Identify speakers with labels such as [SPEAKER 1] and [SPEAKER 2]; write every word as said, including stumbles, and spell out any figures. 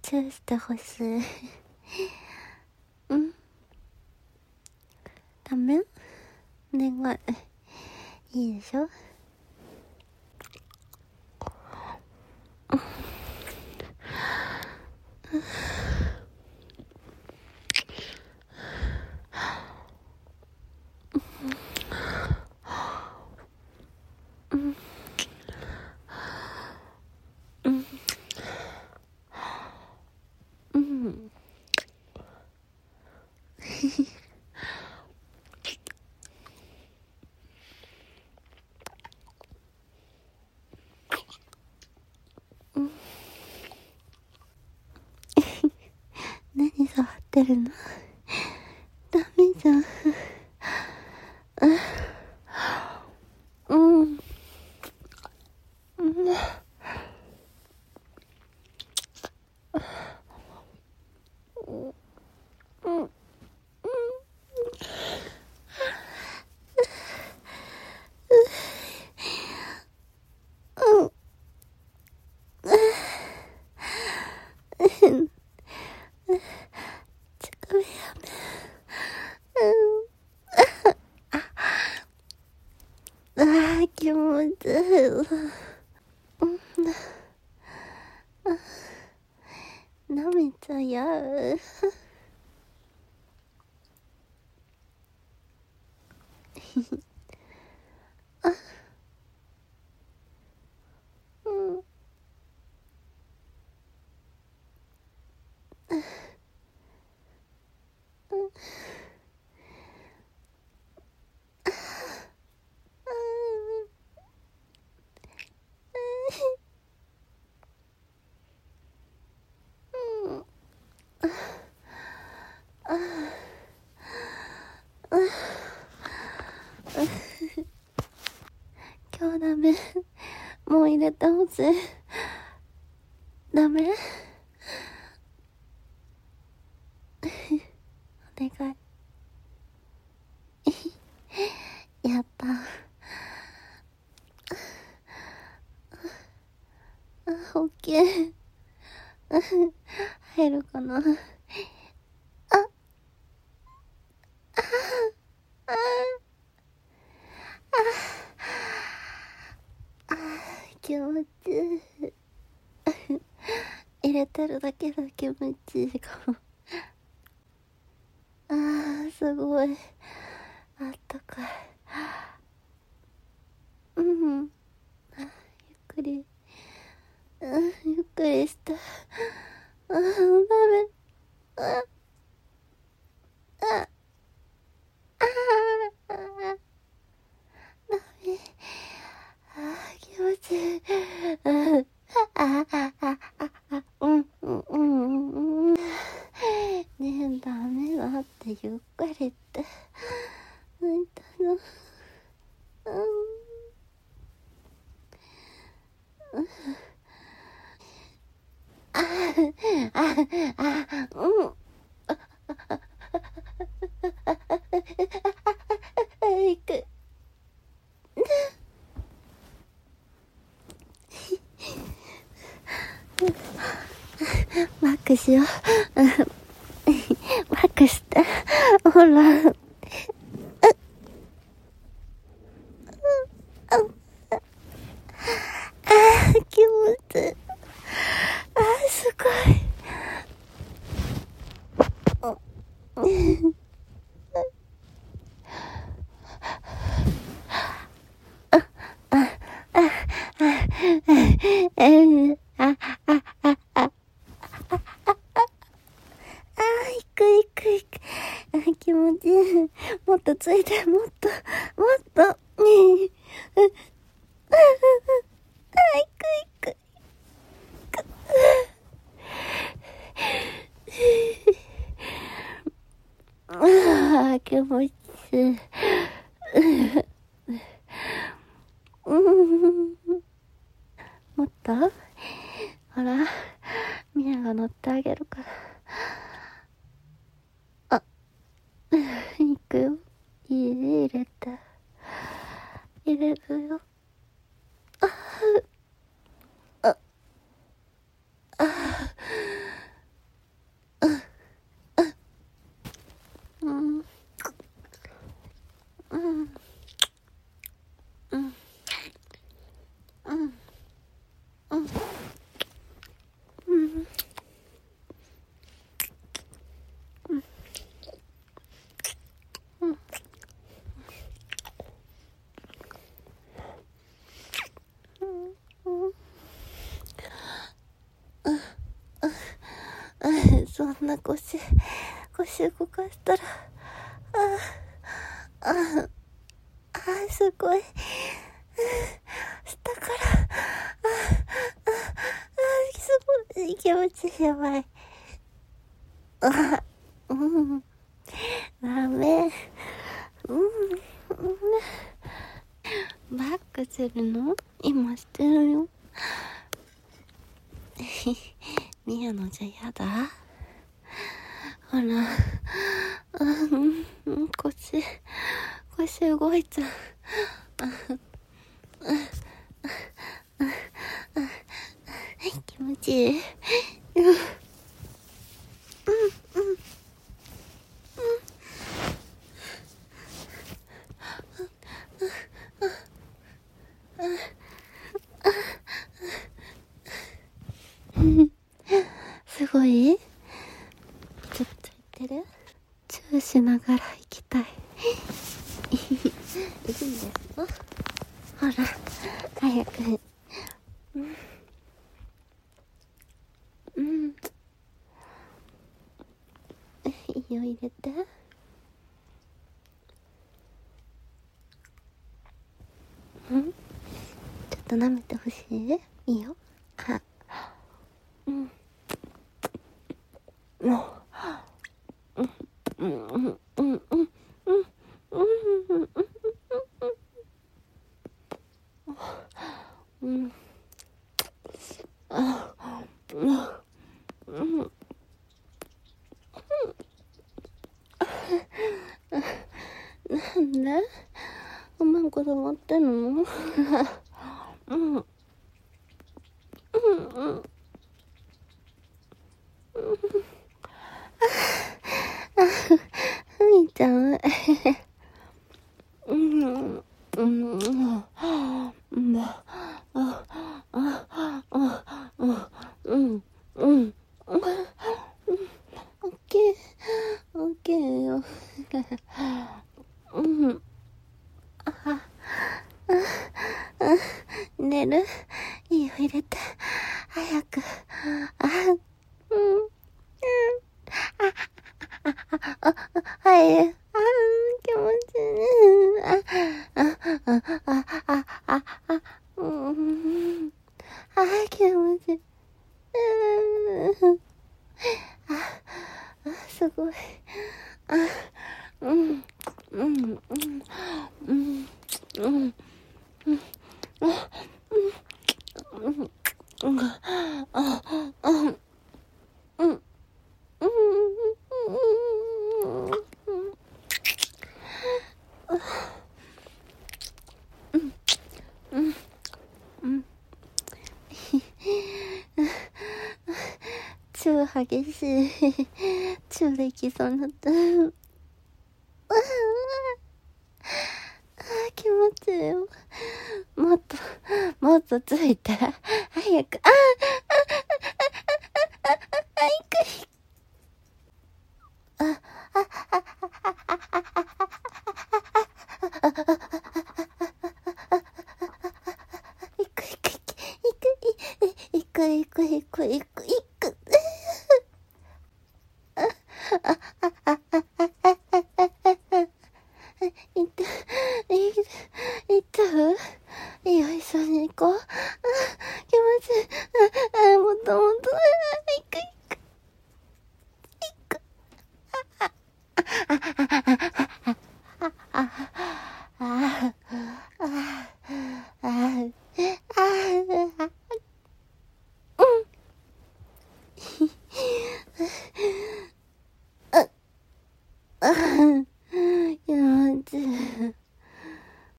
[SPEAKER 1] チューしてほしい。うん。ダメ？願い。いいでしょ？何触ってるの？ダメじゃん。うん。うん。ああ、気持ちいい。舐めちゃやう。今日ダメ。もう入れてほしい。ダメ？お願い。やった。オッケー。入るかな。あ、あ、あ、あ、気持ちいい。入れてるだけで気持ちいいかも。あー、すごいあったかい。うん、あ、ゆっくり、うん、ゆっくりして。あー、ダメ。あ、あ、あー、あ、ダメ。あー、気持ちいい。あ、あ、あ、あ、あ、あ、うん、うん、うん、うん。ねえ、ダメだってゆっくりって。泣いたの。うん。あ、あ、あ、うん。行く。マックしよう。マックして。ほら。あー、気持ちいい。あー、すごい。あ、あ、あ、あ、あー、行く行く行く。あー、気持ちいい。もっとついて、もっと、もっと。ねえ。あ、行く行く。ああ、気持ちいい。うん。もっとほら、ミヤが乗ってあげるから。あ、行くよ。いいね、入れて。入れるよ。あ、あ、あ、 そんな腰腰動かしたらああああすごい下からああああすごい気持ちいい。やばい。あうんダメ。うんバックするの今してるよ。宮野じゃやだ。ほら、あ、うん、腰、腰動いちゃう。気持ちいい。うん、うん、うん、うん。すごい？ちょっと言ってる？チューしながら行きたい。いいんですか？ほら、早く。うん。うん。いいよ、入れて。うん。ちょっと舐めてほしい？いいよ。あ、うん。もう。うん、うん、うん、うん、うん、うん、うん、うん、うん。あ、うん、うん。なんでうまいこと持ってんの？うん。うん。うん。うん。ふみちゃん。うん。うん。うん。うん。あ、あ、あ、あ、うん。うん。オッケー。オッケーよ。うん。あ、あ、寝る？いいよ、入れて。早く。あ、うん。うん。あ、はい。あ、気持ちいい。あ、あ、あ、あ、あ、あ、あ、うん。あ、気持ちいい。うん。あ、あ、すごい。あ、うん。うん。うん。うん。うん。うん。うん。うん。あ、あ、うん。うん。うん。うん。うん。超激しい。超できそうになった。ああ、気持ちいいよ。もっと、もっとついたら、早く、ああ、ああ、あ、いくいく。あ、あ、あ、いくいくいく、いくいくいくいくいく。いった、いった、いったう？いいよ、一緒に行こう。